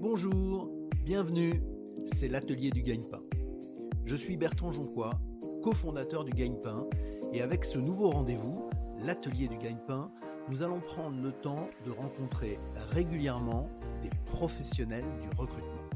Bonjour, bienvenue, c'est l'atelier du gagne-pain. Je suis Bertrand Jonquois, cofondateur du gagne-pain, et avec ce nouveau rendez-vous, l'atelier du gagne-pain, nous allons prendre le temps de rencontrer régulièrement des professionnels du recrutement.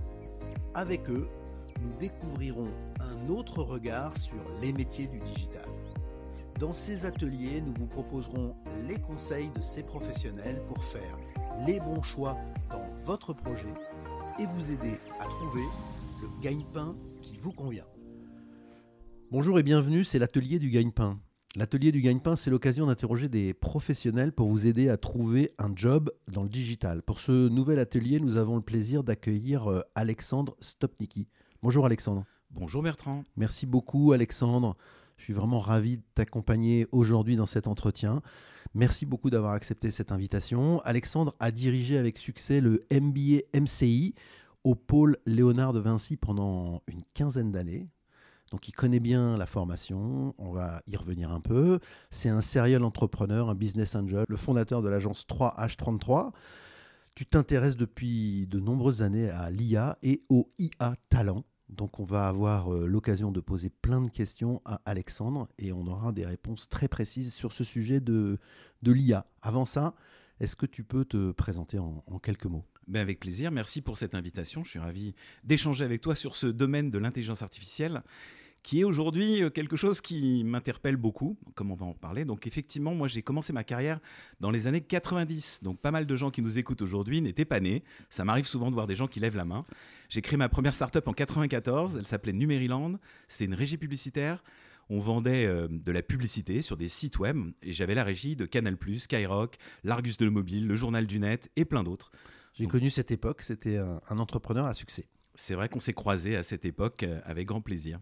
Avec eux, nous découvrirons un autre regard sur les métiers du digital. Dans ces ateliers, nous vous proposerons les conseils de ces professionnels pour faire les bons choix dans votre projet et vous aider à trouver le gagne-pain qui vous convient. Bonjour et bienvenue, c'est l'atelier du gagne-pain. L'atelier du gagne-pain, c'est l'occasion d'interroger des professionnels pour vous aider à trouver un job dans le digital. Pour ce nouvel atelier, nous avons le plaisir d'accueillir Alexandre Stopnicki. Bonjour Alexandre. Bonjour Bertrand. Merci beaucoup Alexandre. Je suis vraiment ravi de t'accompagner aujourd'hui dans cet entretien. Merci beaucoup d'avoir accepté cette invitation. Alexandre a dirigé avec succès le MBA MCI au pôle Léonard de Vinci pendant une quinzaine d'années. Donc il connaît bien la formation, on va y revenir un peu. C'est un serial entrepreneur, un business angel, le fondateur de l'agence 3H33. Tu t'intéresses depuis de nombreuses années à l'IA et au IA talent. Donc on va avoir l'occasion de poser plein de questions à Alexandre et on aura des réponses très précises sur ce sujet de l'IA. Avant ça, est-ce que tu peux te présenter en quelques mots ? Avec plaisir, merci pour cette invitation. Je suis ravi d'échanger avec toi sur ce domaine de l'intelligence artificielle qui est aujourd'hui quelque chose qui m'interpelle beaucoup, comme on va en parler. Donc effectivement, moi j'ai commencé ma carrière dans les années 90. Donc pas mal de gens qui nous écoutent aujourd'hui n'étaient pas nés. Ça m'arrive souvent de voir des gens qui lèvent la main. J'ai créé ma première start-up en 94. Elle s'appelait Numériland. C'était une régie publicitaire. On vendait de la publicité sur des sites web. Et j'avais la régie de Canal+, Skyrock, l'Argus de mobile, le Journal du Net et plein d'autres. J'ai connu cette époque. C'était un entrepreneur à succès. C'est vrai qu'on s'est croisés à cette époque avec grand plaisir.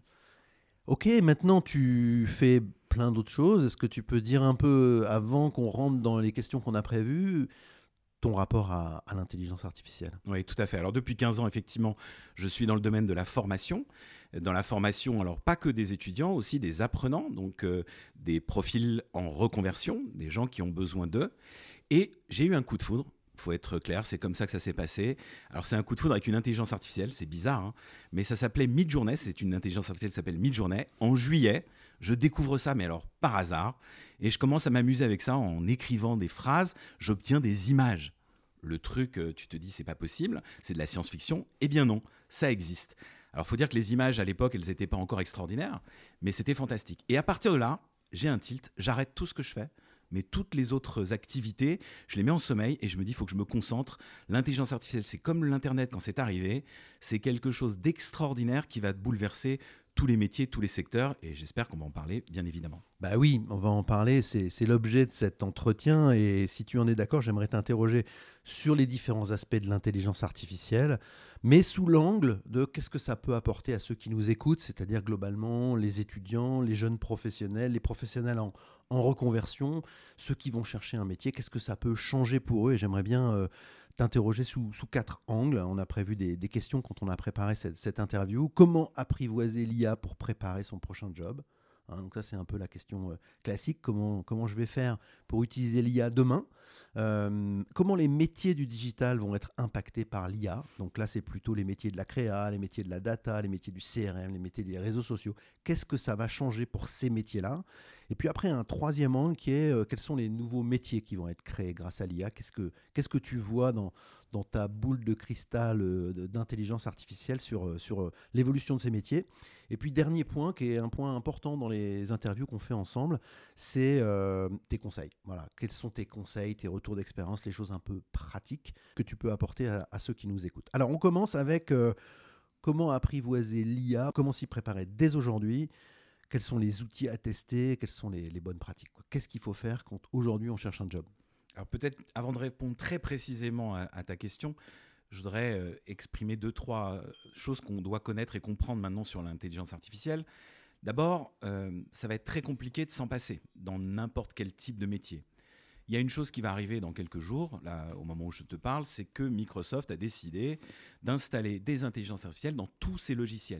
Ok, maintenant tu fais plein d'autres choses. Est-ce que tu peux dire un peu, avant qu'on rentre dans les questions qu'on a prévues, ton rapport à l'intelligence artificielle ? Oui, tout à fait. Alors depuis 15 ans, effectivement, je suis dans le domaine de la formation. Dans la formation, alors pas que des étudiants, aussi des apprenants, donc des profils en reconversion, des gens qui ont besoin d'eux. Et j'ai eu un coup de foudre. Il faut être clair, c'est comme ça que ça s'est passé. Alors c'est un coup de foudre avec une intelligence artificielle, c'est bizarre, hein, mais ça s'appelait Midjourney, c'est une intelligence artificielle qui s'appelle Midjourney. En juillet, je découvre ça, mais alors par hasard, et je commence à m'amuser avec ça en écrivant des phrases, j'obtiens des images. Le truc, tu te dis, c'est pas possible, c'est de la science-fiction. Eh bien non, ça existe. Alors il faut dire que les images à l'époque, elles n'étaient pas encore extraordinaires, mais c'était fantastique. Et à partir de là, j'ai un tilt, j'arrête tout ce que je fais. Mais toutes les autres activités, je les mets en sommeil et je me dis, il faut que je me concentre. L'intelligence artificielle, c'est comme l'Internet quand c'est arrivé. C'est quelque chose d'extraordinaire qui va bouleverser tous les métiers, tous les secteurs. Et j'espère qu'on va en parler, bien évidemment. Bah oui, on va en parler. C'est l'objet de cet entretien. Et si tu en es d'accord, j'aimerais t'interroger sur les différents aspects de l'intelligence artificielle, mais sous l'angle de qu'est-ce que ça peut apporter à ceux qui nous écoutent, c'est-à-dire globalement les étudiants, les jeunes professionnels, les professionnels en reconversion, ceux qui vont chercher un métier, qu'est-ce que ça peut changer pour eux ? Et j'aimerais bien t'interroger sous 4 angles. On a prévu des questions quand on a préparé cette interview. Comment apprivoiser l'IA pour préparer son prochain job ? Donc ça, c'est un peu la question classique. Comment je vais faire pour utiliser l'IA demain ? Comment les métiers du digital vont être impactés par l'IA ? Donc là, c'est plutôt les métiers de la créa, les métiers de la data, les métiers du CRM, les métiers des réseaux sociaux. Qu'est-ce que ça va changer pour ces métiers-là ? Et puis après, un troisième angle qui est quels sont les nouveaux métiers qui vont être créés grâce à l'IA ? Qu'est-ce que tu vois dans ta boule de cristal d'intelligence artificielle sur l'évolution de ces métiers ? Et puis dernier point, qui est un point important dans les interviews qu'on fait ensemble, c'est tes conseils. Voilà. Quels sont tes conseils, tes retours d'expérience, les choses un peu pratiques que tu peux apporter à ceux qui nous écoutent ? Alors on commence avec comment apprivoiser l'IA, comment s'y préparer dès aujourd'hui. Quels sont les outils à tester, quelles sont les bonnes pratiques, quoi. Qu'est-ce qu'il faut faire quand aujourd'hui on cherche un job ? Alors peut-être, avant de répondre très précisément à ta question, je voudrais exprimer 2-3 choses qu'on doit connaître et comprendre maintenant sur l'intelligence artificielle. D'abord, ça va être très compliqué de s'en passer dans n'importe quel type de métier. Il y a une chose qui va arriver dans quelques jours, là, au moment où je te parle, c'est que Microsoft a décidé d'installer des intelligences artificielles dans tous ses logiciels.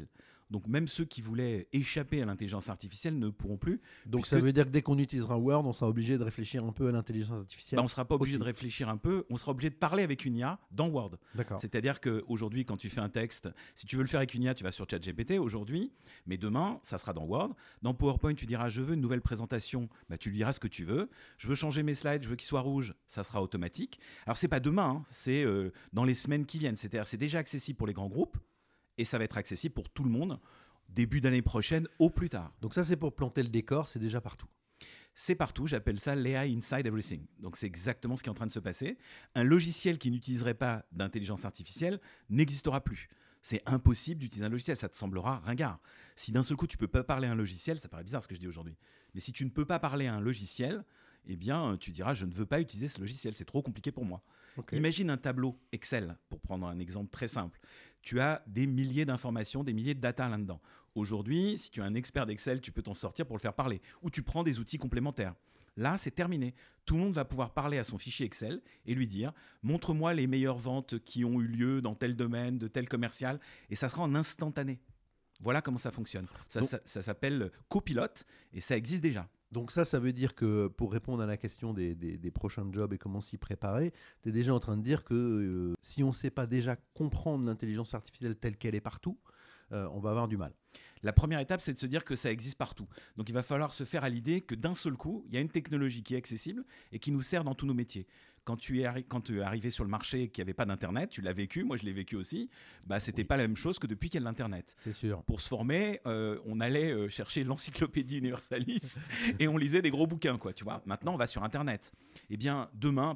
Donc même ceux qui voulaient échapper à l'intelligence artificielle ne pourront plus. Donc ça veut dire que dès qu'on utilisera Word, on sera obligé de réfléchir un peu à l'intelligence artificielle. On ne sera pas obligé de réfléchir un peu, on sera obligé de parler avec une IA dans Word. D'accord. C'est-à-dire qu'aujourd'hui, quand tu fais un texte, si tu veux le faire avec une IA, tu vas sur ChatGPT aujourd'hui, mais demain, ça sera dans Word. Dans PowerPoint, tu diras je veux une nouvelle présentation, tu lui diras ce que tu veux. Je veux changer mes slides, je veux qu'ils soient rouges, ça sera automatique. Alors c'est pas demain, c'est dans les semaines qui viennent. C'est-à-dire c'est déjà accessible pour les grands groupes et ça va être accessible pour tout le monde début d'année prochaine au plus tard. Donc ça, c'est pour planter le décor, c'est déjà partout. C'est partout, j'appelle ça l'AI inside everything. Donc c'est exactement ce qui est en train de se passer. Un logiciel qui n'utiliserait pas d'intelligence artificielle n'existera plus. C'est impossible d'utiliser un logiciel, ça te semblera ringard. Si d'un seul coup tu ne peux pas parler à un logiciel, ça paraît bizarre ce que je dis aujourd'hui, mais si tu ne peux pas parler à un logiciel, eh bien tu diras je ne veux pas utiliser ce logiciel, c'est trop compliqué pour moi. Okay. Imagine un tableau Excel, pour prendre un exemple très simple. Tu as des milliers d'informations, des milliers de data là-dedans. Aujourd'hui, si tu es un expert d'Excel, tu peux t'en sortir pour le faire parler. Ou tu prends des outils complémentaires. Là, c'est terminé. Tout le monde va pouvoir parler à son fichier Excel et lui dire « Montre-moi les meilleures ventes qui ont eu lieu dans tel domaine, de tel commercial. » Et ça sera en instantané. Voilà comment ça fonctionne. Ça s'appelle Copilot et ça existe déjà. Donc ça veut dire que pour répondre à la question des prochains jobs et comment s'y préparer, tu es déjà en train de dire que si on ne sait pas déjà comprendre l'intelligence artificielle telle qu'elle est partout, on va avoir du mal. La première étape, c'est de se dire que ça existe partout. Donc il va falloir se faire à l'idée que d'un seul coup, il y a une technologie qui est accessible et qui nous sert dans tous nos métiers. Quand tu es arrivé sur le marché et qu'il n'y avait pas d'Internet, tu l'as vécu, moi je l'ai vécu aussi, c'était pas la même chose que depuis qu'il y a l'Internet. C'est sûr. Pour se former, on allait chercher l'encyclopédie universalis et on lisait des gros bouquins, quoi, tu vois. Maintenant, on va sur Internet. Eh bien,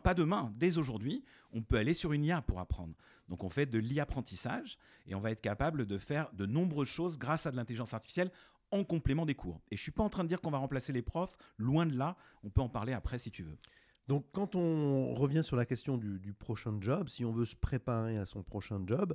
dès aujourd'hui, on peut aller sur une IA pour apprendre. Donc, on fait de l'e-apprentissage et on va être capable de faire de nombreuses choses grâce à de l'intelligence artificielle en complément des cours. Et je ne suis pas en train de dire qu'on va remplacer les profs, loin de là, on peut en parler après si tu veux. Donc, quand on revient sur la question du prochain job, si on veut se préparer à son prochain job,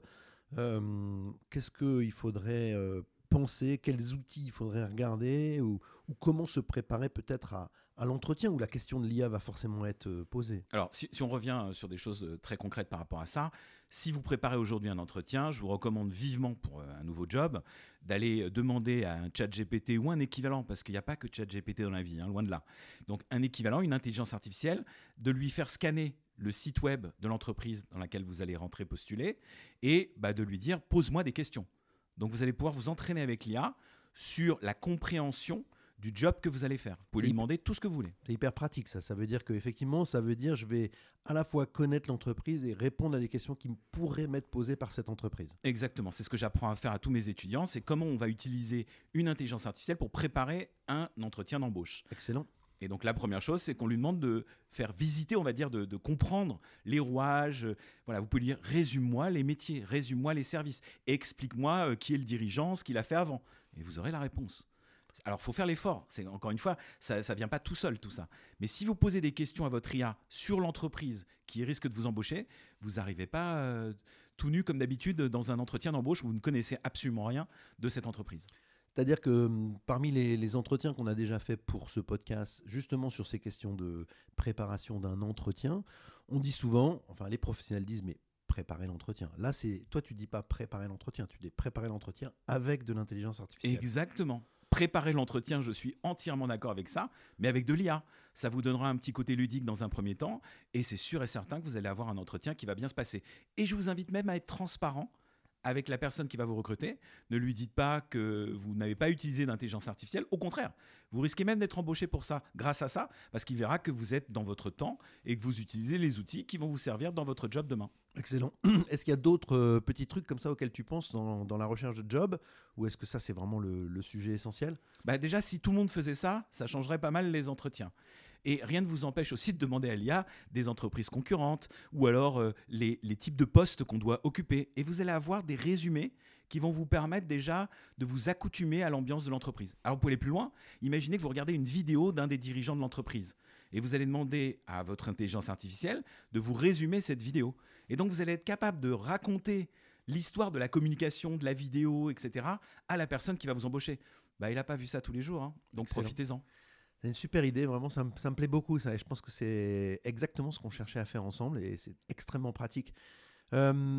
qu'est-ce qu'il faudrait penser, quels outils il faudrait regarder ou comment se préparer peut-être à l'entretien où la question de l'IA va forcément être posée? Alors, si on revient sur des choses très concrètes par rapport à ça, si vous préparez aujourd'hui un entretien, je vous recommande vivement pour un nouveau job d'aller demander à un ChatGPT ou un équivalent, parce qu'il n'y a pas que ChatGPT dans la vie, loin de là. Donc, un équivalent, une intelligence artificielle, de lui faire scanner le site web de l'entreprise dans laquelle vous allez rentrer postuler et de lui dire « pose-moi des questions ». Donc, vous allez pouvoir vous entraîner avec l'IA sur la compréhension du job que vous allez faire. Vous pouvez lui demander tout ce que vous voulez. C'est hyper pratique ça. Ça veut dire qu'effectivement, je vais à la fois connaître l'entreprise et répondre à des questions qui pourraient m'être posées par cette entreprise. Exactement. C'est ce que j'apprends à faire à tous mes étudiants. C'est comment on va utiliser une intelligence artificielle pour préparer un entretien d'embauche. Excellent. Et donc la première chose, c'est qu'on lui demande de faire visiter, on va dire, de comprendre les rouages. Voilà, vous pouvez lui dire, résume-moi les métiers, résume-moi les services, explique-moi qui est le dirigeant, ce qu'il a fait avant. Et vous aurez la réponse. Alors, il faut faire l'effort. Encore une fois, ça ne vient pas tout seul, tout ça. Mais si vous posez des questions à votre IA sur l'entreprise qui risque de vous embaucher, vous n'arrivez pas tout nu comme d'habitude dans un entretien d'embauche où vous ne connaissez absolument rien de cette entreprise. C'est-à-dire que parmi les entretiens qu'on a déjà fait pour ce podcast, justement sur ces questions de préparation d'un entretien, on dit souvent, enfin les professionnels disent, mais préparer l'entretien. Là, toi, tu ne dis pas préparer l'entretien, tu dis préparer l'entretien avec de l'intelligence artificielle. Exactement. Préparer l'entretien, je suis entièrement d'accord avec ça, mais avec de l'IA. Ça vous donnera un petit côté ludique dans un premier temps, et c'est sûr et certain que vous allez avoir un entretien qui va bien se passer. Et je vous invite même à être transparent avec la personne qui va vous recruter. Ne lui dites pas que vous n'avez pas utilisé d'intelligence artificielle. Au contraire, vous risquez même d'être embauché pour ça, grâce à ça, parce qu'il verra que vous êtes dans votre temps et que vous utilisez les outils qui vont vous servir dans votre job demain. Excellent. Est-ce qu'il y a d'autres petits trucs comme ça auxquels tu penses dans la recherche de job, ou est-ce que ça, c'est vraiment le sujet essentiel? Déjà, si tout le monde faisait ça, ça changerait pas mal les entretiens. Et rien ne vous empêche aussi de demander à l'IA des entreprises concurrentes ou alors les types de postes qu'on doit occuper. Et vous allez avoir des résumés qui vont vous permettre déjà de vous accoutumer à l'ambiance de l'entreprise. Alors, vous pouvez aller plus loin. Imaginez que vous regardez une vidéo d'un des dirigeants de l'entreprise et vous allez demander à votre intelligence artificielle de vous résumer cette vidéo. Et donc, vous allez être capable de raconter l'histoire de la communication, de la vidéo, etc. à la personne qui va vous embaucher. Il n'a pas vu ça tous les jours, donc excellent. Profitez-en. C'est une super idée, vraiment, ça me plaît beaucoup. Ça, et je pense que c'est exactement ce qu'on cherchait à faire ensemble et c'est extrêmement pratique.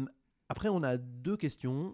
Après, on a deux questions,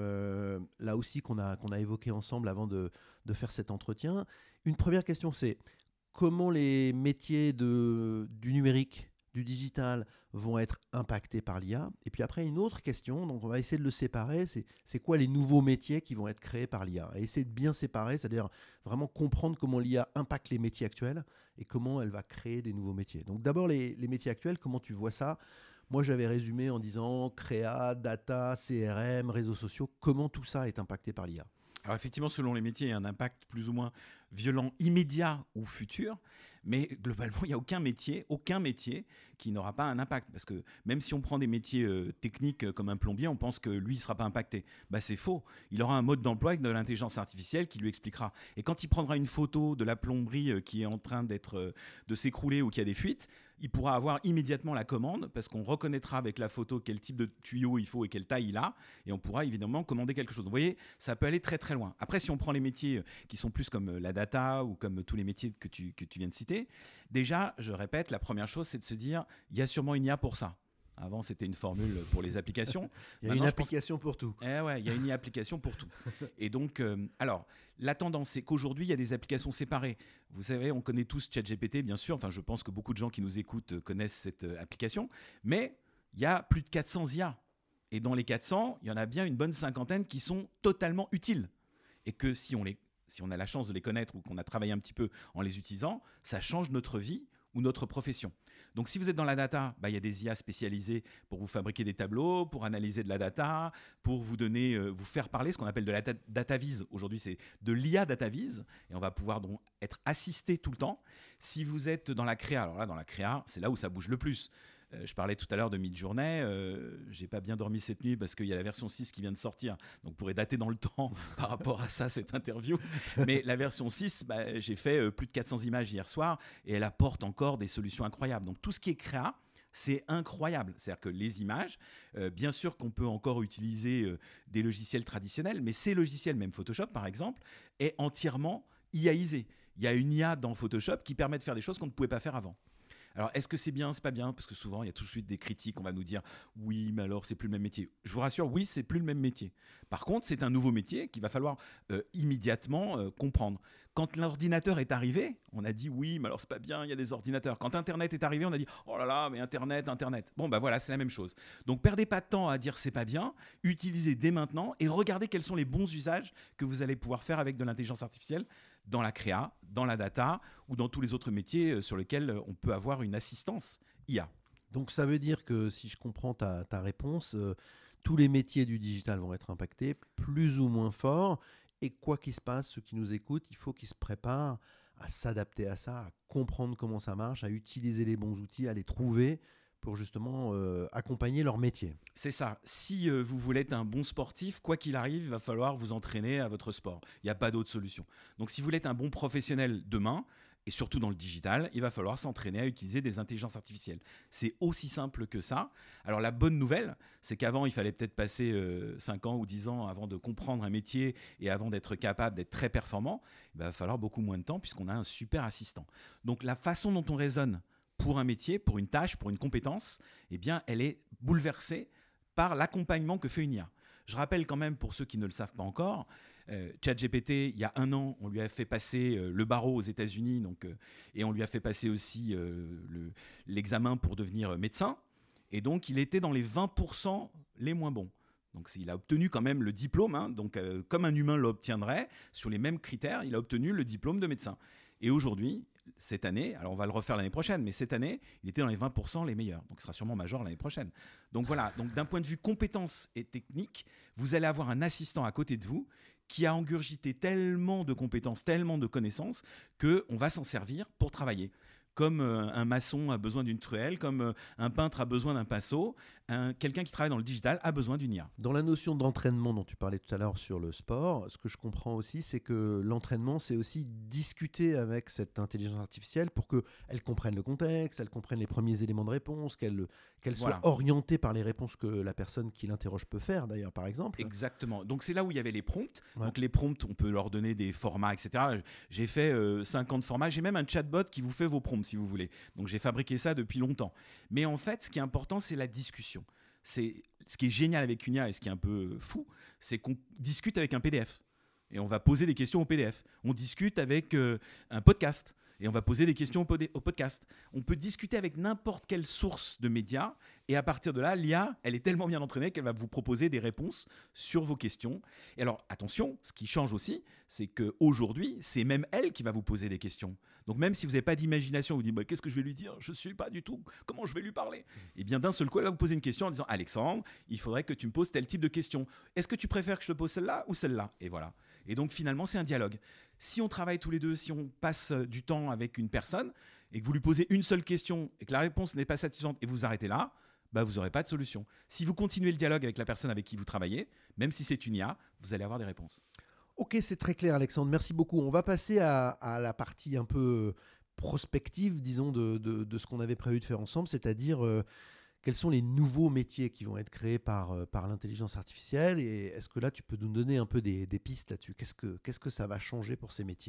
là aussi qu'on a évoquées ensemble avant de faire cet entretien. Une première question, c'est comment les métiers du numérique, du digital, vont être impactés par l'IA. Et puis après, une autre question, donc on va essayer de le séparer, c'est quoi les nouveaux métiers qui vont être créés par l'IA. Et essayer de bien séparer, c'est-à-dire vraiment comprendre comment l'IA impacte les métiers actuels et comment elle va créer des nouveaux métiers. Donc d'abord, les métiers actuels, comment tu vois ça ? Moi, j'avais résumé en disant créa, data, CRM, réseaux sociaux, comment tout ça est impacté par l'IA. Alors effectivement, selon les métiers, il y a un impact plus ou moins violent, immédiat ou futur, mais globalement, il n'y a aucun métier qui n'aura pas un impact. Parce que même si on prend des métiers techniques comme un plombier, on pense que lui, il ne sera pas impacté. Bah, c'est faux. Il aura un mode d'emploi avec de l'intelligence artificielle qui lui expliquera. Et quand il prendra une photo de la plomberie qui est en train de s'écrouler ou qui a des fuites, il pourra avoir immédiatement la commande parce qu'on reconnaîtra avec la photo quel type de tuyau il faut et quelle taille il a, et on pourra évidemment commander quelque chose. Donc, vous voyez, ça peut aller très très loin. Après, si on prend les métiers qui sont plus comme la data ou comme tous les métiers que tu viens de citer, déjà, je répète, la première chose, c'est de se dire, il y a sûrement une IA pour ça. Avant, c'était une formule pour les applications. Il y a une application pour tout. Ouais, il y a une application pour tout. Et donc, alors, la tendance, c'est qu'aujourd'hui, il y a des applications séparées. Vous savez, on connaît tous ChatGPT, bien sûr. Enfin, je pense que beaucoup de gens qui nous écoutent connaissent cette application. Mais il y a plus de 400 IA. Et dans les 400, il y en a bien une bonne cinquantaine qui sont totalement utiles. Et que si on a la chance de les connaître ou qu'on a travaillé un petit peu en les utilisant, ça change notre vie ou notre profession. Donc si vous êtes dans la data, il y a des IA spécialisées pour vous fabriquer des tableaux, pour analyser de la data, pour vous donner, vous faire parler, ce qu'on appelle de la data vise. Aujourd'hui, c'est de l'IA data vise, et on va pouvoir donc être assisté tout le temps. Si vous êtes dans la créa, alors là, dans la créa, c'est là où ça bouge le plus. Je parlais tout à l'heure de Midjourney, j'ai pas bien dormi cette nuit parce qu'il y a la version 6 qui vient de sortir, donc on pourrait dater dans le temps par rapport à ça, cette interview. Mais la version 6, j'ai fait plus de 400 images hier soir et elle apporte encore des solutions incroyables. Donc tout ce qui est créa, c'est incroyable. C'est-à-dire que les images, bien sûr qu'on peut encore utiliser des logiciels traditionnels, mais ces logiciels, même Photoshop par exemple, est entièrement IAisé. Il y a une IA dans Photoshop qui permet de faire des choses qu'on ne pouvait pas faire avant. Alors, est-ce que c'est bien, c'est pas bien ? Parce que souvent, il y a tout de suite des critiques. On va nous dire, oui, mais alors, c'est plus le même métier. Je vous rassure, oui, c'est plus le même métier. Par contre, c'est un nouveau métier qu'il va falloir immédiatement comprendre. Quand l'ordinateur est arrivé, on a dit, oui, mais alors, c'est pas bien, il y a des ordinateurs. Quand Internet est arrivé, on a dit, oh là là, mais Internet. Bon, voilà, c'est la même chose. Donc, perdez pas de temps à dire, c'est pas bien. Utilisez dès maintenant et regardez quels sont les bons usages que vous allez pouvoir faire avec de l'intelligence artificielle dans la créa, dans la data ou dans tous les autres métiers sur lesquels on peut avoir une assistance IA. Donc ça veut dire que si je comprends ta réponse, tous les métiers du digital vont être impactés, plus ou moins fort, et quoi qu'il se passe, ceux qui nous écoutent, il faut qu'ils se préparent à s'adapter à ça, à comprendre comment ça marche, à utiliser les bons outils, à les trouver pour justement accompagner leur métier. C'est ça. Si vous voulez être un bon sportif, quoi qu'il arrive, il va falloir vous entraîner à votre sport. Il n'y a pas d'autre solution. Donc si vous voulez être un bon professionnel demain, et surtout dans le digital, il va falloir s'entraîner à utiliser des intelligences artificielles. C'est aussi simple que ça. Alors la bonne nouvelle, c'est qu'avant, il fallait peut-être passer 5 ans ou 10 ans avant de comprendre un métier et avant d'être capable d'être très performant. Il va falloir beaucoup moins de temps puisqu'on a un super assistant. Donc la façon dont on raisonne pour un métier, pour une tâche, pour une compétence, eh bien, elle est bouleversée par l'accompagnement que fait une IA. Je rappelle quand même, pour ceux qui ne le savent pas encore, ChatGPT, il y a 1 an, on lui a fait passer le barreau aux États-Unis, et on lui a fait passer aussi l'examen pour devenir médecin. Et donc, il était dans les 20% les moins bons. Donc, il a obtenu quand même le diplôme, comme un humain l'obtiendrait, sur les mêmes critères, il a obtenu le diplôme de médecin. Et aujourd'hui, cette année, alors on va le refaire l'année prochaine, mais cette année, il était dans les 20% les meilleurs. Donc, il sera sûrement major l'année prochaine. Donc, voilà. Donc, d'un point de vue compétences et technique, vous allez avoir un assistant à côté de vous qui a ingurgité tellement de compétences, tellement de connaissances, qu'on va s'en servir pour travailler. Comme un maçon a besoin d'une truelle, comme un peintre a besoin d'un pinceau, quelqu'un qui travaille dans le digital a besoin d'une IA. Dans la notion d'entraînement dont tu parlais tout à l'heure sur le sport, ce que je comprends aussi, c'est que l'entraînement, c'est aussi discuter avec cette intelligence artificielle pour qu'elle comprenne le contexte, elle comprenne les premiers éléments de réponse, qu'elle soit orientée par les réponses que la personne qui l'interroge peut faire, d'ailleurs, par exemple. Exactement. Donc, c'est là où il y avait les prompts. Ouais. Donc, les prompts, on peut leur donner des formats, etc. J'ai fait 50 formats. J'ai même un chatbot qui vous fait vos prompts, si vous voulez. Donc, j'ai fabriqué ça depuis longtemps. Mais en fait, ce qui est important, c'est la discussion. ce qui est génial avec une IA et ce qui est un peu fou, c'est qu'on discute avec un PDF. Et on va poser des questions au PDF. On discute avec un podcast. Et on va poser des questions au podcast. On peut discuter avec n'importe quelle source de médias. Et à partir de là, l'IA, elle est tellement bien entraînée qu'elle va vous proposer des réponses sur vos questions. Et alors, attention, ce qui change aussi, c'est qu'aujourd'hui, c'est même elle qui va vous poser des questions. Donc même si vous n'avez pas d'imagination, vous dites bah, « qu'est-ce que je vais lui dire ? Je ne sais pas du tout. Comment je vais lui parler ?» Et bien d'un seul coup, elle va vous poser une question en disant « Alexandre, il faudrait que tu me poses tel type de question. Est-ce que tu préfères que je te pose celle-là ou celle-là ?» Et voilà. Et donc finalement, c'est un dialogue. Si on travaille tous les deux, si on passe du temps avec une personne et que vous lui posez une seule question et que la réponse n'est pas satisfaisante et vous arrêtez là, bah vous n'aurez pas de solution. Si vous continuez le dialogue avec la personne avec qui vous travaillez, même si c'est une IA, vous allez avoir des réponses. Ok, c'est très clair Alexandre, merci beaucoup. On va passer à la partie un peu prospective, disons, de ce qu'on avait prévu de faire ensemble, c'est-à-dire quels sont les nouveaux métiers qui vont être créés par l'intelligence artificielle et est-ce que là tu peux nous donner un peu des pistes là-dessus ? Qu'est-ce que ça va changer pour ces métiers ?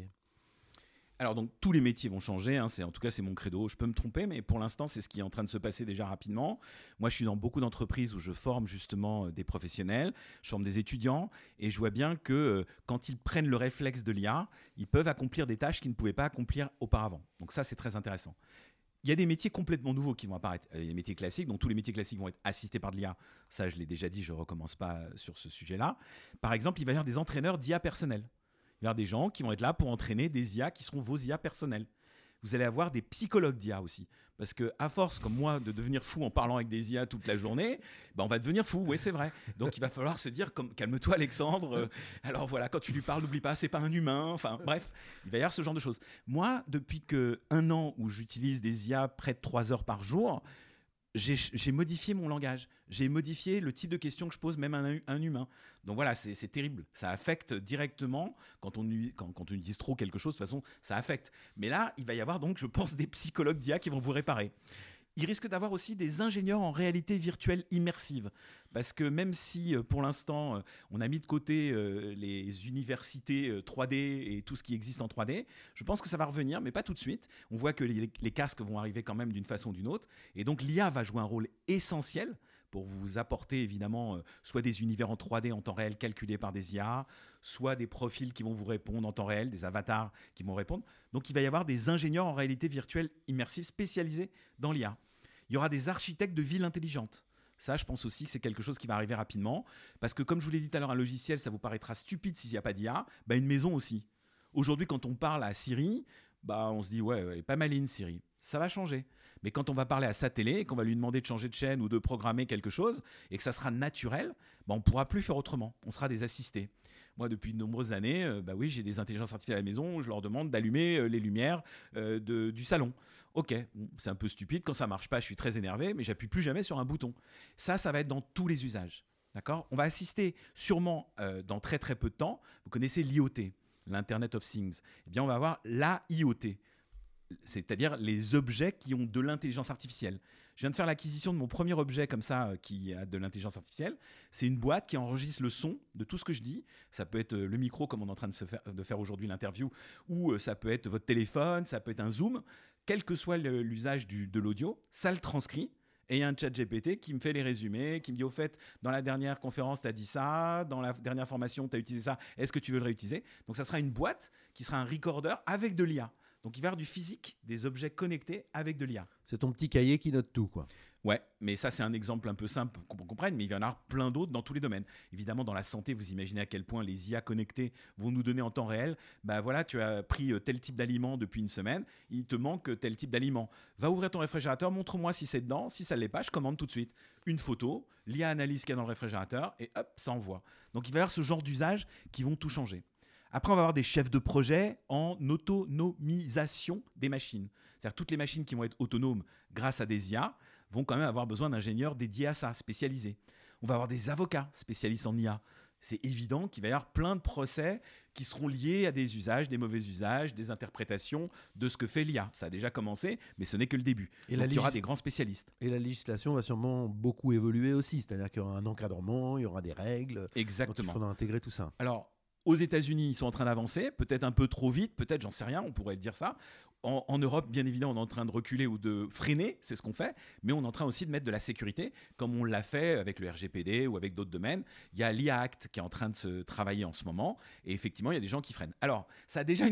Alors donc tous les métiers vont changer, hein, en tout cas c'est mon credo, je peux me tromper mais pour l'instant c'est ce qui est en train de se passer déjà rapidement. Moi je suis dans beaucoup d'entreprises où je forme justement des professionnels, je forme des étudiants et je vois bien que quand ils prennent le réflexe de l'IA, ils peuvent accomplir des tâches qu'ils ne pouvaient pas accomplir auparavant. Donc ça c'est très intéressant. Il y a des métiers complètement nouveaux qui vont apparaître. Il y a des métiers classiques, donc tous les métiers classiques vont être assistés par de l'IA. Ça je l'ai déjà dit, je ne recommence pas sur ce sujet-là. Par exemple il va y avoir des entraîneurs d'IA personnels. Il y avoir des gens qui vont être là pour entraîner des IA qui seront vos IA personnels. Vous allez avoir des psychologues d'IA aussi. Parce qu'à force, comme moi, de devenir fou en parlant avec des IA toute la journée, on va devenir fou, oui c'est vrai. Donc il va falloir se dire, calme-toi Alexandre, alors voilà, quand tu lui parles, n'oublie pas, c'est pas un humain. Enfin bref, il va y avoir ce genre de choses. Moi, depuis un an où j'utilise des IA près de 3 heures par jour, j'ai modifié mon langage, j'ai modifié le type de questions que je pose même à un humain. Donc voilà, c'est terrible. Ça affecte directement, quand on utilise trop quelque chose, de toute façon, ça affecte. Mais là, il va y avoir donc, je pense, des psychologues d'IA qui vont vous réparer. Il risque d'avoir aussi des ingénieurs en réalité virtuelle immersive. Parce que même si pour l'instant, on a mis de côté les universités 3D et tout ce qui existe en 3D, je pense que ça va revenir, mais pas tout de suite. On voit que les casques vont arriver quand même d'une façon ou d'une autre. Et donc l'IA va jouer un rôle essentiel pour vous apporter évidemment soit des univers en 3D en temps réel calculés par des IA, soit des profils qui vont vous répondre en temps réel, des avatars qui vont répondre. Donc il va y avoir des ingénieurs en réalité virtuelle immersive spécialisés dans l'IA. Il y aura des architectes de villes intelligentes. Ça, je pense aussi que c'est quelque chose qui va arriver rapidement. Parce que comme je vous l'ai dit tout à l'heure, un logiciel, ça vous paraîtra stupide s'il n'y a pas d'IA. Une maison aussi. Aujourd'hui, quand on parle à Siri, on se dit « ouais, elle est pas maline Siri ». Ça va changer. Mais quand on va parler à sa télé et qu'on va lui demander de changer de chaîne ou de programmer quelque chose et que ça sera naturel, on ne pourra plus faire autrement. On sera des assistés. Moi, depuis de nombreuses années, oui, j'ai des intelligences artificielles à la maison où je leur demande d'allumer les lumières du salon. Ok, c'est un peu stupide. Quand ça ne marche pas, je suis très énervé, mais j'appuie plus jamais sur un bouton. Ça va être dans tous les usages. D'accord ? On va assister sûrement dans très très peu de temps. Vous connaissez l'IoT, l'Internet of Things. Eh bien, on va avoir l'AIoT. C'est-à-dire les objets qui ont de l'intelligence artificielle. Je viens de faire l'acquisition de mon premier objet comme ça qui a de l'intelligence artificielle. C'est une boîte qui enregistre le son de tout ce que je dis. Ça peut être le micro comme on est en train de faire aujourd'hui l'interview, ou ça peut être votre téléphone, ça peut être un Zoom. Quel que soit l'usage de l'audio, ça le transcrit. Et il y a un chat GPT qui me fait les résumés, qui me dit au fait, dans la dernière conférence, tu as dit ça, dans la dernière formation, tu as utilisé ça, est-ce que tu veux le réutiliser ? Donc ça sera une boîte qui sera un recorder avec de l'IA. Donc, il va y avoir du physique, des objets connectés avec de l'IA. C'est ton petit cahier qui note tout, quoi. Ouais, mais ça, c'est un exemple un peu simple qu'on comprenne, mais il va y en avoir plein d'autres dans tous les domaines. Évidemment, dans la santé, vous imaginez à quel point les IA connectés vont nous donner en temps réel. Voilà, tu as pris tel type d'aliment depuis une semaine, il te manque tel type d'aliment. Va ouvrir ton réfrigérateur, montre-moi si c'est dedans. Si ça ne l'est pas, je commande tout de suite une photo, l'IA analyse ce qu'il y a dans le réfrigérateur et hop, ça envoie. Donc, il va y avoir ce genre d'usages qui vont tout changer. Après, on va avoir des chefs de projet en autonomisation des machines. C'est-à-dire toutes les machines qui vont être autonomes grâce à des IA vont quand même avoir besoin d'ingénieurs dédiés à ça, spécialisés. On va avoir des avocats spécialistes en IA. C'est évident qu'il va y avoir plein de procès qui seront liés à des usages, des mauvais usages, des interprétations de ce que fait l'IA. Ça a déjà commencé, mais ce n'est que le début. Donc, il y aura des grands spécialistes. Et la législation va sûrement beaucoup évoluer aussi. C'est-à-dire qu'il y aura un encadrement, il y aura des règles. Exactement. Donc il faudra intégrer tout ça. Alors, aux États-Unis, ils sont en train d'avancer, peut-être un peu trop vite, peut-être, j'en sais rien, on pourrait dire ça. En Europe, bien évidemment, on est en train de reculer ou de freiner, c'est ce qu'on fait, mais on est en train aussi de mettre de la sécurité, comme on l'a fait avec le RGPD ou avec d'autres domaines. Il y a l'IA Act qui est en train de se travailler en ce moment, et effectivement, il y a des gens qui freinent. Alors, ça a déjà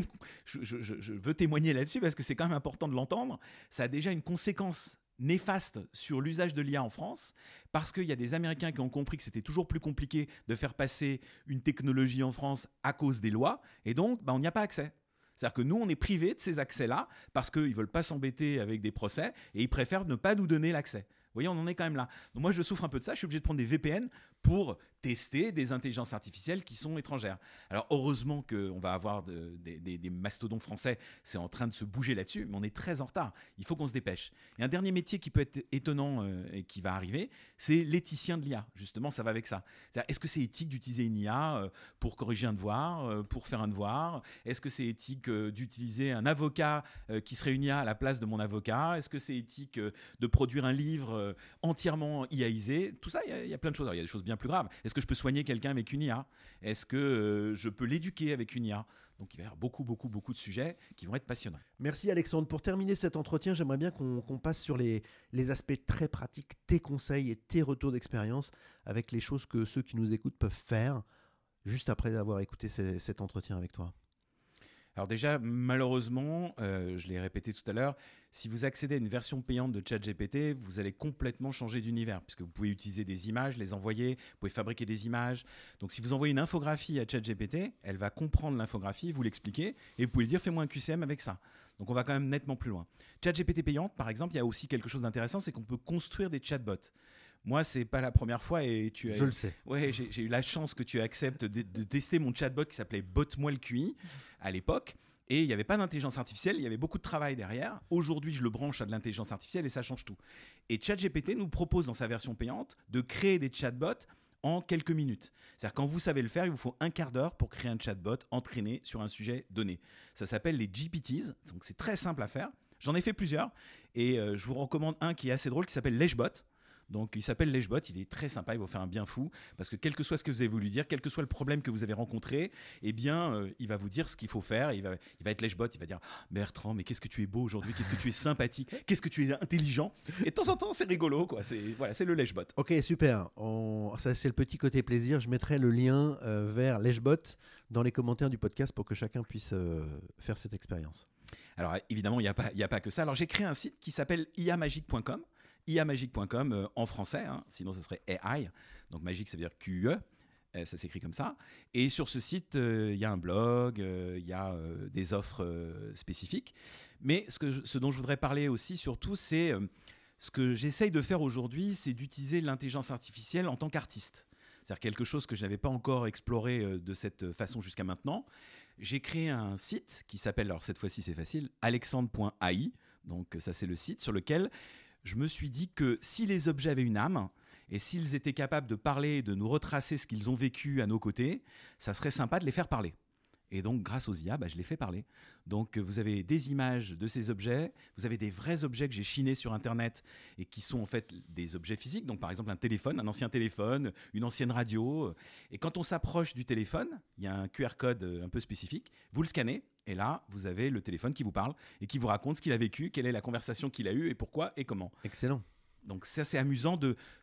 je veux témoigner là-dessus parce que c'est quand même important de l'entendre, ça a déjà une conséquence néfaste sur l'usage de l'IA en France, parce qu'il y a des Américains qui ont compris que c'était toujours plus compliqué de faire passer une technologie en France à cause des lois, et donc on n'y a pas accès. C'est-à-dire que nous, on est privés de ces accès-là parce qu'ils ne veulent pas s'embêter avec des procès et ils préfèrent ne pas nous donner l'accès. Vous voyez, on en est quand même là. Donc moi, je souffre un peu de ça. Je suis obligé de prendre des VPN pour tester des intelligences artificielles qui sont étrangères. Alors heureusement qu'on va avoir des mastodons français, c'est en train de se bouger là-dessus, mais on est très en retard. Il faut qu'on se dépêche. Et un dernier métier qui peut être étonnant et qui va arriver, c'est l'éthicien de l'IA. Justement, ça va avec ça. C'est-à-dire, est-ce que c'est éthique d'utiliser une IA pour corriger un devoir, pour faire un devoir? Est-ce que c'est éthique d'utiliser un avocat qui serait une IA à la place de mon avocat? Est-ce que c'est éthique de produire un livre entièrement IAisé? Tout ça, il y a plein de choses. Alors, il y a des choses bien plus graves. Est-ce que je peux soigner quelqu'un avec une IA? Est-ce que je peux l'éduquer avec une IA? Donc il va y avoir beaucoup de sujets qui vont être passionnants. Merci Alexandre. Pour terminer cet entretien, j'aimerais bien qu'on passe sur les aspects très pratiques, tes conseils et tes retours d'expérience avec les choses que ceux qui nous écoutent peuvent faire juste après avoir écouté cet entretien avec toi. Alors déjà, malheureusement, je l'ai répété tout à l'heure, si vous accédez à une version payante de ChatGPT, vous allez complètement changer d'univers, puisque vous pouvez utiliser des images, les envoyer, vous pouvez fabriquer des images. Donc si vous envoyez une infographie à ChatGPT, elle va comprendre l'infographie, vous l'expliquer, et vous pouvez lui dire « fais-moi un QCM avec ça ». Donc on va quand même nettement plus loin. ChatGPT payante, par exemple, il y a aussi quelque chose d'intéressant, c'est qu'on peut construire des chatbots. Moi, c'est pas la première fois et tu as... Je le sais. Ouais, j'ai eu la chance que tu acceptes de tester mon chatbot qui s'appelait Botte-moi le QI à l'époque. Et il n'y avait pas d'intelligence artificielle, il y avait beaucoup de travail derrière. Aujourd'hui, je le branche à de l'intelligence artificielle et ça change tout. Et ChatGPT nous propose dans sa version payante de créer des chatbots en quelques minutes. C'est-à-dire quand vous savez le faire, il vous faut un quart d'heure pour créer un chatbot entraîné sur un sujet donné. Ça s'appelle les GPTs, donc c'est très simple à faire. J'en ai fait plusieurs et je vous recommande un qui est assez drôle qui s'appelle Lèchebot. Donc il s'appelle Lèchebot, il est très sympa, il va vous faire un bien fou parce que quel que soit ce que vous avez voulu dire, quel que soit le problème que vous avez rencontré, eh bien il va vous dire ce qu'il faut faire, il va être Lèchebot, il va dire Bertrand, mais qu'est-ce que tu es beau aujourd'hui, qu'est-ce que tu es sympathique, qu'est-ce que tu es intelligent. Et de temps en temps c'est rigolo quoi, c'est le Lèchebot. Ok, super, ça c'est le petit côté plaisir, je mettrai le lien vers Lèchebot dans les commentaires du podcast pour que chacun puisse faire cette expérience. Alors évidemment il n'y a pas que ça, alors j'ai créé un site qui s'appelle iamagique.com, iamagique.com en français, hein, sinon ça serait AI, donc magique ça veut dire QE, ça s'écrit comme ça. Et sur ce site, il y a un blog, il y a des offres spécifiques. Mais ce dont je voudrais parler aussi surtout, c'est ce que j'essaye de faire aujourd'hui, c'est d'utiliser l'intelligence artificielle en tant qu'artiste. C'est-à-dire quelque chose que je n'avais pas encore exploré de cette façon jusqu'à maintenant. J'ai créé un site qui s'appelle, alors cette fois-ci c'est facile, alexandre.ai, donc ça c'est le site sur lequel je me suis dit que si les objets avaient une âme et s'ils étaient capables de parler et de nous retracer ce qu'ils ont vécu à nos côtés, ça serait sympa de les faire parler. Et donc, grâce aux IA, je les fais parler. Donc, vous avez des images de ces objets, vous avez des vrais objets que j'ai chinés sur Internet et qui sont en fait des objets physiques. Donc, par exemple, un téléphone, un ancien téléphone, une ancienne radio. Et quand on s'approche du téléphone, il y a un QR code un peu spécifique. Vous le scannez et là, vous avez le téléphone qui vous parle et qui vous raconte ce qu'il a vécu, quelle est la conversation qu'il a eue et pourquoi et comment. Excellent. Donc, ça, c'est amusant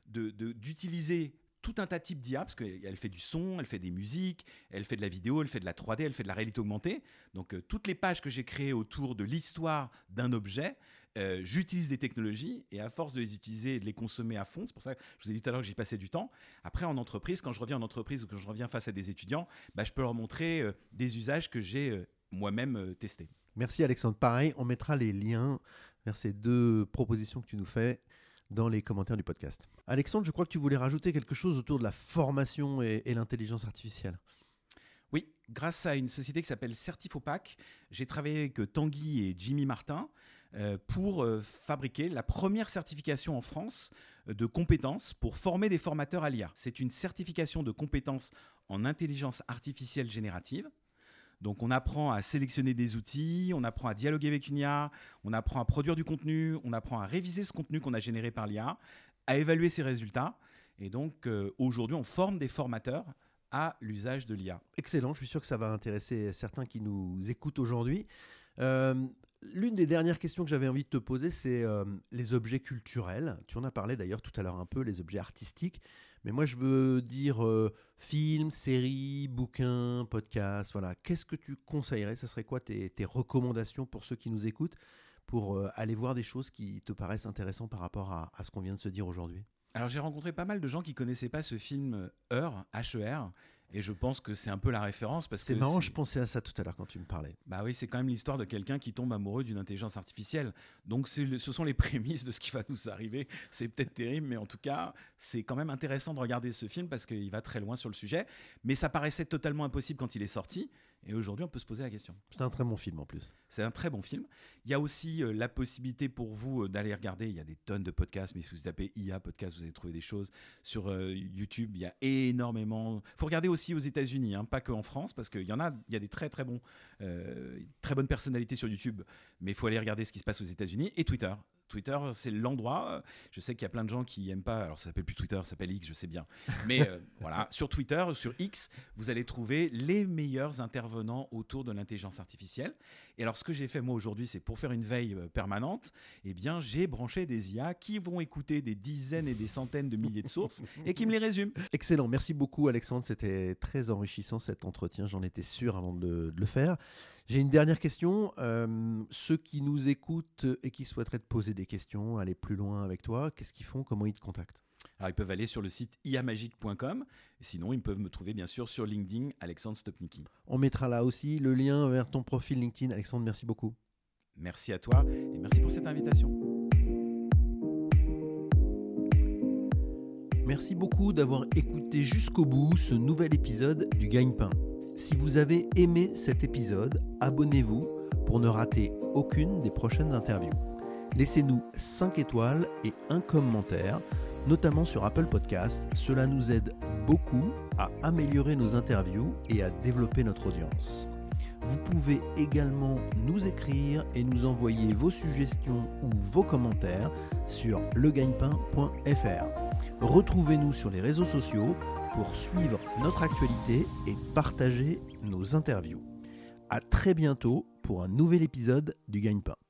d'utiliser tout un tas de types d'IA, parce qu'elle fait du son, elle fait des musiques, elle fait de la vidéo, elle fait de la 3D, elle fait de la réalité augmentée. Donc, toutes les pages que j'ai créées autour de l'histoire d'un objet, j'utilise des technologies et à force de les utiliser et de les consommer à fond, c'est pour ça que je vous ai dit tout à l'heure que j'y passais du temps. Après, en entreprise, quand je reviens en entreprise ou quand je reviens face à des étudiants, je peux leur montrer des usages que j'ai moi-même testés. Merci Alexandre. Pareil, on mettra les liens vers ces deux propositions que tu nous fais dans les commentaires du podcast. Alexandre, je crois que tu voulais rajouter quelque chose autour de la formation et l'intelligence artificielle. Oui, grâce à une société qui s'appelle Certifopac, j'ai travaillé avec Tanguy et Jimmy Martin pour fabriquer la première certification en France de compétences pour former des formateurs à l'IA. C'est une certification de compétences en intelligence artificielle générative. Donc on apprend à sélectionner des outils, on apprend à dialoguer avec une IA, on apprend à produire du contenu, on apprend à réviser ce contenu qu'on a généré par l'IA, à évaluer ses résultats. Et donc aujourd'hui, on forme des formateurs à l'usage de l'IA. Excellent, je suis sûr que ça va intéresser certains qui nous écoutent aujourd'hui. L'une des dernières questions que j'avais envie de te poser, c'est les objets culturels. Tu en as parlé d'ailleurs tout à l'heure un peu, les objets artistiques. Mais moi, je veux dire films, séries, bouquins, podcasts. Voilà. Qu'est-ce que tu conseillerais? Ça serait quoi tes recommandations pour ceux qui nous écoutent pour aller voir des choses qui te paraissent intéressantes par rapport à ce qu'on vient de se dire aujourd'hui? Alors j'ai rencontré pas mal de gens qui connaissaient pas ce film Her, H-E-R, et je pense que c'est un peu la référence parce que C'est marrant, je pensais à ça tout à l'heure quand tu me parlais. bah oui, c'est quand même l'histoire de quelqu'un qui tombe amoureux d'une intelligence artificielle. Donc ce sont les prémices de ce qui va nous arriver. C'est peut-être terrible, mais en tout cas, c'est quand même intéressant de regarder ce film parce qu'il va très loin sur le sujet. Mais ça paraissait totalement impossible quand il est sorti. Et aujourd'hui, on peut se poser la question. C'est un très bon film en plus. C'est un très bon film. Il y a aussi la possibilité pour vous d'aller regarder. Il y a des tonnes de podcasts, mais si vous tapez IA podcast, vous allez trouver des choses. Sur YouTube, il y a énormément. Il faut regarder aussi aux États-Unis, hein, pas qu'en France, parce qu'il y en a, il y a des très bonnes personnalités sur YouTube, mais il faut aller regarder ce qui se passe aux États-Unis. Et Twitter. Twitter, c'est l'endroit. Je sais qu'il y a plein de gens qui n'aiment pas. Alors, ça s'appelle plus Twitter, ça s'appelle X, je sais bien. Mais voilà, sur Twitter, sur X, vous allez trouver les meilleurs intervenants autour de l'intelligence artificielle. Et alors, ce que j'ai fait moi aujourd'hui, c'est pour faire une veille permanente. Eh bien, j'ai branché des IA qui vont écouter des dizaines et des centaines de milliers de sources et qui me les résument. Excellent, merci beaucoup Alexandre, c'était très enrichissant cet entretien, j'en étais sûr avant de le faire. J'ai une dernière question, ceux qui nous écoutent et qui souhaiteraient te poser des questions, aller plus loin avec toi, qu'est-ce qu'ils font, comment ils te contactent? Alors, ils peuvent aller sur le site iamagique.com. Sinon, ils peuvent me trouver bien sûr sur LinkedIn, Alexandre Stopnicki. On mettra là aussi le lien vers ton profil LinkedIn. Alexandre, merci beaucoup. Merci à toi et merci pour cette invitation. Merci beaucoup d'avoir écouté jusqu'au bout ce nouvel épisode du Gagne-Pain. Si vous avez aimé cet épisode, abonnez-vous pour ne rater aucune des prochaines interviews. Laissez-nous 5 étoiles et un commentaire, notamment sur Apple Podcasts. Cela nous aide beaucoup à améliorer nos interviews et à développer notre audience. Vous pouvez également nous écrire et nous envoyer vos suggestions ou vos commentaires sur legagnepain.fr. Retrouvez-nous sur les réseaux sociaux pour suivre notre actualité et partager nos interviews. À très bientôt pour un nouvel épisode du Gagne-Pain.